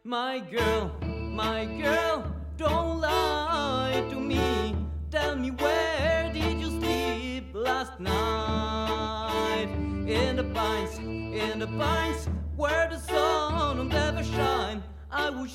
My girl, don't lie to me. Tell me, where did you sleep last night? In the pines, where the sun will never shine. I will